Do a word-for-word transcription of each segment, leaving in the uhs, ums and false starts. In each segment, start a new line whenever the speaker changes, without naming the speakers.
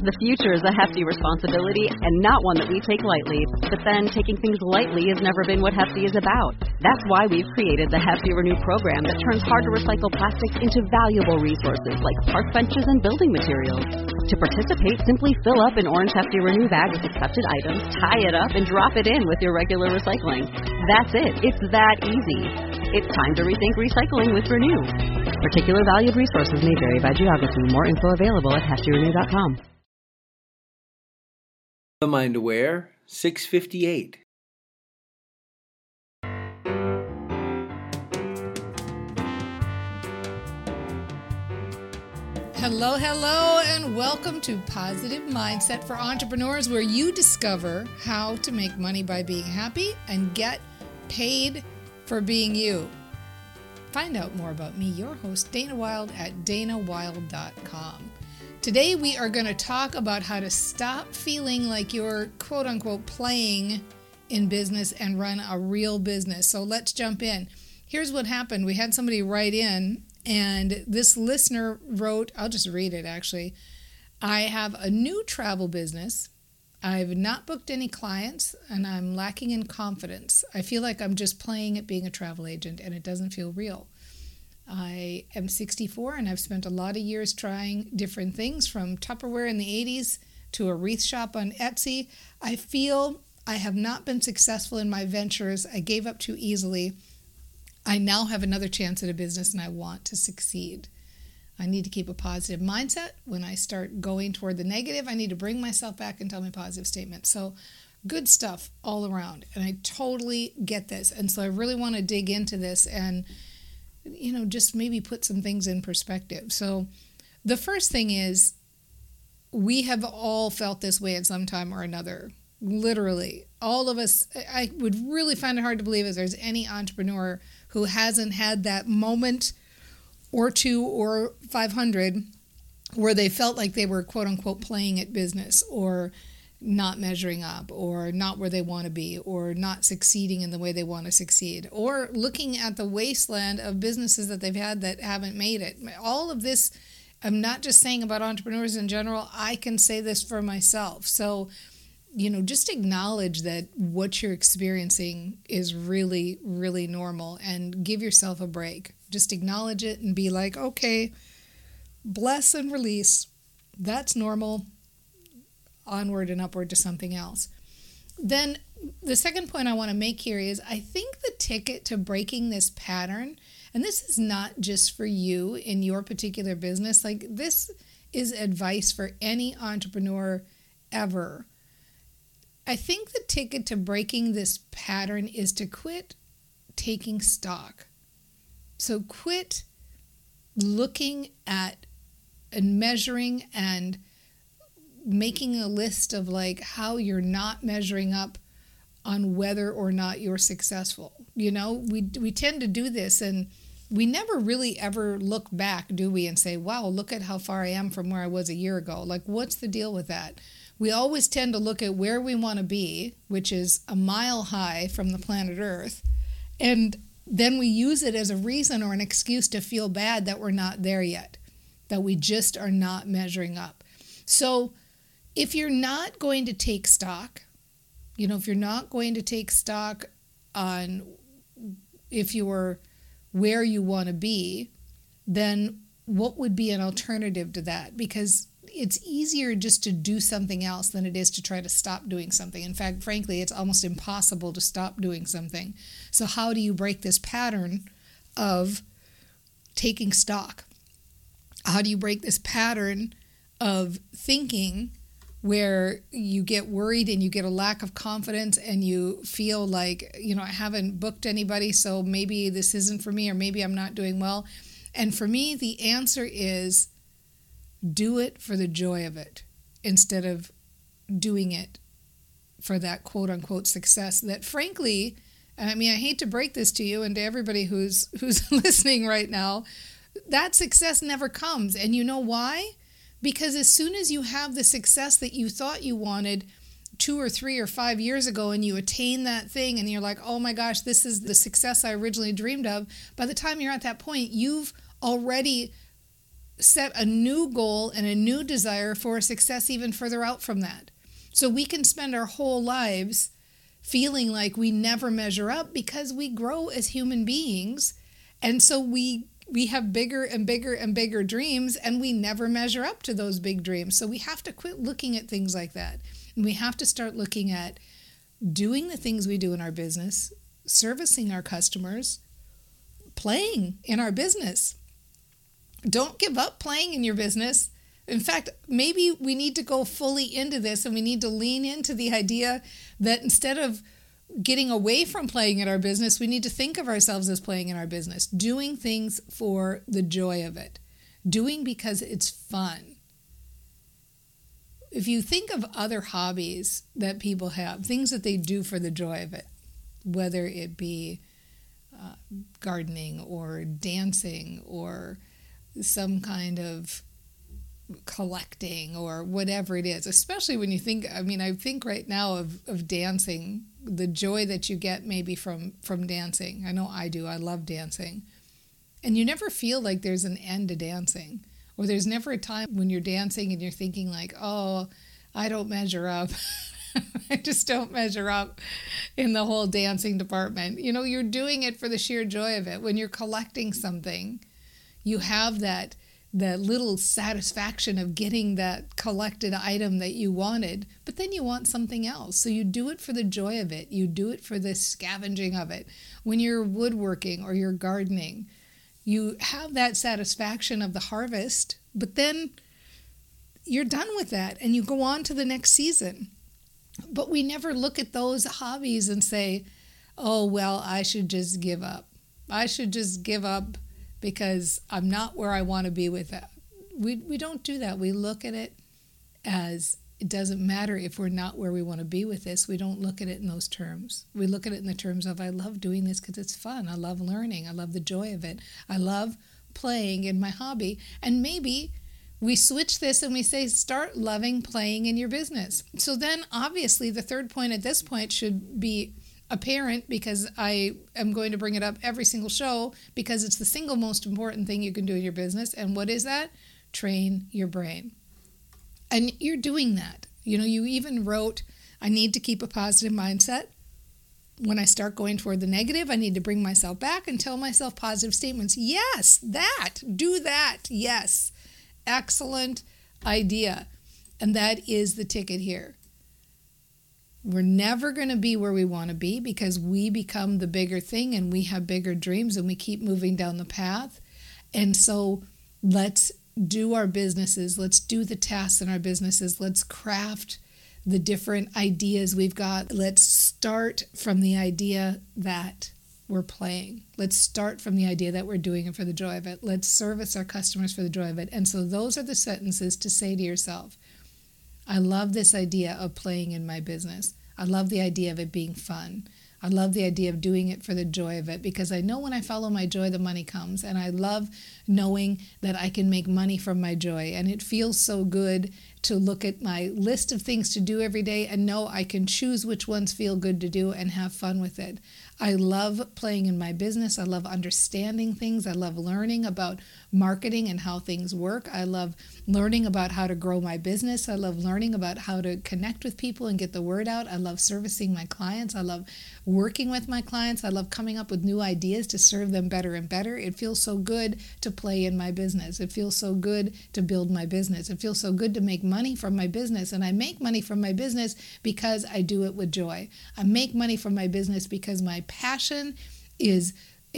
The future is a hefty responsibility and not one that we take lightly. But then taking things lightly has never been what Hefty is about. That's why we've created the Hefty Renew program that turns hard-to-recycle plastics into valuable resources like park benches and building materials. To participate, simply fill up an orange Hefty Renew bag with accepted items, tie it up, and drop it in with your regular recycling. That's it. It's that easy. It's time to rethink recycling with Renew. Particular valued resources may vary by geography. More info available at hefty renew dot com.
The Mind Aware, six fifty-eight.
Hello, hello, and welcome to Positive Mindset for Entrepreneurs, where you discover how to make money by being happy and get paid for being you. Find out more about me, your host, Dana Wilde, at dana wilde dot com. Today, we are going to talk about how to stop feeling like you're quote-unquote playing in business and run a real business. So let's jump in. Here's what happened. We had somebody write in, and this listener wrote, I'll just read it actually. I have a new travel business. I've not booked any clients, and I'm lacking in confidence. I feel like I'm just playing at being a travel agent, and it doesn't feel real. I am sixty-four, and I've spent a lot of years trying different things, from Tupperware in the eighties to a wreath shop on Etsy. I feel I have not been successful in my ventures. I gave up too easily. I now have another chance at a business, and I want to succeed. I need to keep a positive mindset. When I start going toward the negative, I need to bring myself back and tell me positive statements. So good stuff all around. And I totally get this. And so I really want to dig into this and, you know, just maybe put some things in perspective. So the first thing is, we have all felt this way at some time or another. Literally, all of us. I would really find it hard to believe if there's any entrepreneur who hasn't had that moment or two or five hundred where they felt like they were quote unquote playing at business, or not measuring up, or not where they want to be, or not succeeding in the way they want to succeed, or looking at the wasteland of businesses that they've had that haven't made it. All of this, I'm not just saying about entrepreneurs in general. I can say this for myself. So, you know, just acknowledge that what you're experiencing is really, really normal, and give yourself a break. Just acknowledge it and be like, okay, bless and release. That's normal. Onward and upward to something else. Then the second point I want to make here is, I think the ticket to breaking this pattern, and this is not just for you in your particular business, like this is advice for any entrepreneur ever. I think the ticket to breaking this pattern is to quit taking stock. So quit looking at and measuring and making a list of like how you're not measuring up on whether or not you're successful. You know, we we tend to do this, and we never really ever look back, do we, and say, wow, look at how far I am from where I was a year ago. Like, what's the deal with that? We always tend to look at where we want to be, which is a mile high from the planet Earth, and then we use it as a reason or an excuse to feel bad that we're not there yet, that we just are not measuring up. So if you're not going to take stock, you know, if you're not going to take stock on if you're where you want to be, then what would be an alternative to that? Because it's easier just to do something else than it is to try to stop doing something. In fact, frankly, it's almost impossible to stop doing something. So how do you break this pattern of taking stock? How do you break this pattern of thinking where you get worried and you get a lack of confidence and you feel like, you know, I haven't booked anybody, so maybe this isn't for me, or maybe I'm not doing well? And for me, the answer is, do it for the joy of it instead of doing it for that quote-unquote success that, frankly, and I mean, I hate to break this to you and to everybody who's who's listening right now, that success never comes. And you know why? Because as soon as you have the success that you thought you wanted two or three or five years ago, and you attain that thing and you're like, oh my gosh, this is the success I originally dreamed of, by the time you're at that point, you've already set a new goal and a new desire for success even further out from that. So we can spend our whole lives feeling like we never measure up because we grow as human beings. And so we we have bigger and bigger and bigger dreams, and we never measure up to those big dreams. So we have to quit looking at things like that. And we have to start looking at doing the things we do in our business, servicing our customers, playing in our business. Don't give up playing in your business. In fact, maybe we need to go fully into this, and we need to lean into the idea that instead of getting away from playing in our business, we need to think of ourselves as playing in our business, doing things for the joy of it, doing because it's fun. If you think of other hobbies that people have, things that they do for the joy of it, whether it be uh, gardening or dancing or some kind of collecting or whatever it is, especially when you think, I mean, I think right now of, of dancing, the joy that you get maybe from, from dancing. I know I do. I love dancing. And you never feel like there's an end to dancing, or there's never a time when you're dancing and you're thinking like, oh, I don't measure up. I just don't measure up in the whole dancing department. You know, you're doing it for the sheer joy of it. When you're collecting something, you have that that little satisfaction of getting that collected item that you wanted, but then you want something else. So you do it for the joy of it. You do it for the scavenging of it. When you're woodworking or you're gardening, you have that satisfaction of the harvest, but then you're done with that and you go on to the next season. But we never look at those hobbies and say, oh, well, I should just give up. I should just give up because I'm not where I want to be with that. We we don't do that. We look at it as it doesn't matter if we're not where we want to be with this. We don't look at it in those terms. We look at it in the terms of, I love doing this because it's fun. I love learning. I love the joy of it. I love playing in my hobby. And maybe we switch this and we say, start loving playing in your business. So then obviously the third point at this point should be apparent, because I am going to bring it up every single show because it's the single most important thing you can do in your business. And what is that? Train your brain. And you're doing that. You know, you even wrote, I need to keep a positive mindset. When I start going toward the negative, I need to bring myself back and tell myself positive statements. Yes, that. Do that. Yes. Excellent idea. And that is the ticket here. We're never going to be where we want to be because we become the bigger thing and we have bigger dreams and we keep moving down the path. And so let's do our businesses. Let's do the tasks in our businesses. Let's craft the different ideas we've got. Let's start from the idea that we're playing. Let's start from the idea that we're doing it for the joy of it. Let's service our customers for the joy of it. And so those are the sentences to say to yourself. I love this idea of playing in my business. I love the idea of it being fun. I love the idea of doing it for the joy of it because I know when I follow my joy, the money comes. And I love knowing that I can make money from my joy. And it feels so good to look at my list of things to do every day and know I can choose which ones feel good to do and have fun with it. I love playing in my business. I love understanding things. I love learning about marketing and how things work. I love learning about how to grow my business. I love learning about how to connect with people and get the word out. I love servicing my clients. I love working with my clients. I love coming up with new ideas to serve them better and better. It feels so good to play in my business. It feels so good to build my business. It feels so good to make money from my business. And I make money from my business because I do it with joy. I make money from my business because my passion is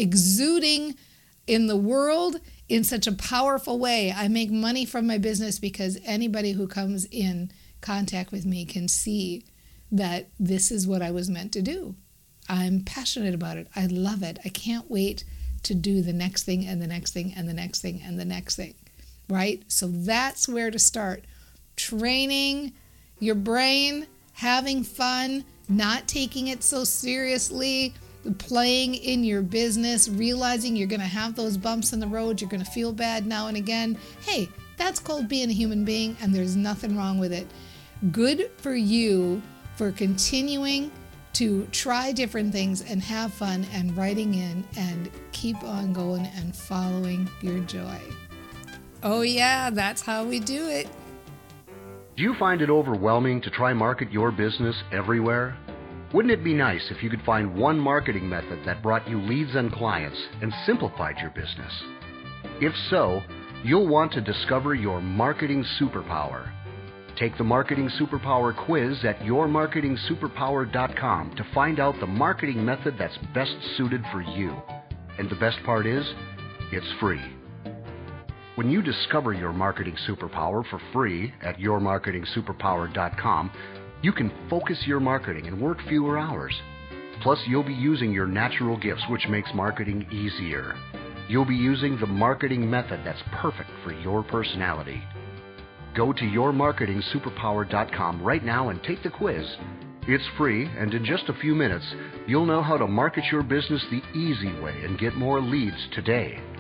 exuding in the world in such a powerful way. I make money from my business because anybody who comes in contact with me can see that this is what I was meant to do. I'm passionate about it. I love it. I can't wait to do the next thing and the next thing and the next thing and the next thing, right? So that's where to start. Training your brain, having fun, not taking it so seriously, playing in your business, realizing you're going to have those bumps in the road, you're going to feel bad now and again. Hey, that's called being a human being, and there's nothing wrong with it. Good for you for continuing to try different things and have fun and writing in and keep on going and following your joy. Oh, yeah, that's how we do it.
Do you find it overwhelming to try market your business everywhere? Wouldn't it be nice if you could find one marketing method that brought you leads and clients and simplified your business? If so, you'll want to discover your marketing superpower. Take the Marketing Superpower quiz at your marketing superpower dot com to find out the marketing method that's best suited for you. And the best part is, it's free. When you discover your marketing superpower for free at your marketing superpower dot com, you can focus your marketing and work fewer hours. Plus, you'll be using your natural gifts, which makes marketing easier. You'll be using the marketing method that's perfect for your personality. Go to your marketing superpower dot com right now and take the quiz. It's free, and in just a few minutes, you'll know how to market your business the easy way and get more leads today.